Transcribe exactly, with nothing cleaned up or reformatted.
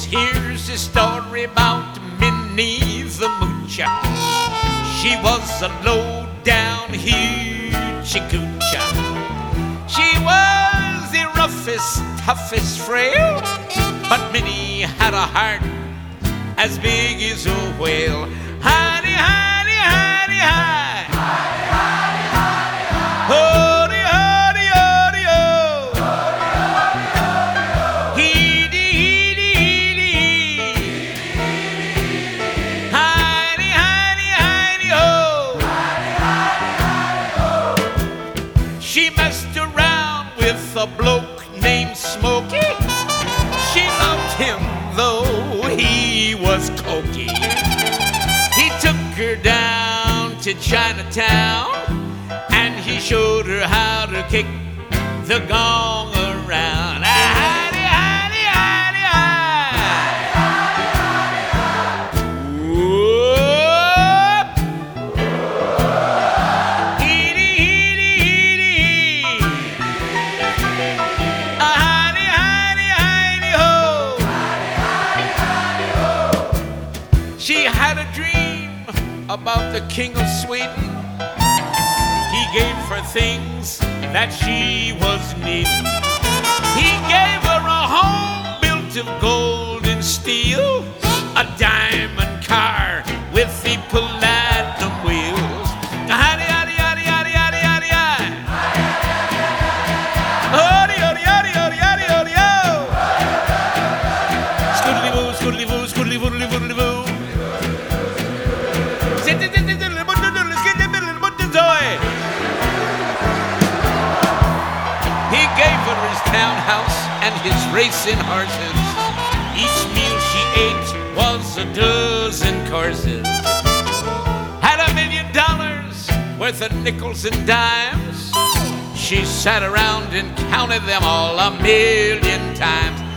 here's the story about Minnie the Moocher. She was a low-down hoochie-coocher. She was the roughest, toughest frail, but Minnie had a heart as big as a whale. Hidey, hidey, hidey, hide. Hidey, hidey, hidey, hide. Hody, hody, hody, ho. Hody, hody, hody, ho. Heedy, heedy, heedy, hee. Hidey, hidey, hidey, ho. Hidey, hidey, hidey, ho. She messed around with a bloke named Smokey. She loved him though he was cokey. He took her down to Chinatown and he showed her how to kick the gong around. Hidey, hidey, hidey, hide. Whoop. Heedy, heedy, heedy, hee. Hidey, hidey, hidey, ho. She had a dream about the King of Sweden. He gave her things that she was needing. He gave her a home built of gold and steel, a diamond car with the platinum wheels. Hidey, hidey, hidey, hidey, hidey, hidey, hidey. Hody, hody, hody, hody, hody, hody, ho. Scoodly-boo, scoodly-boo, scoodly-voodly, voodly-boo. He gave her his townhouse and his racing horses. Each meal she ate was a dozen courses. Had a million dollars worth of nickels and dimes. She sat around and counted them all a million times.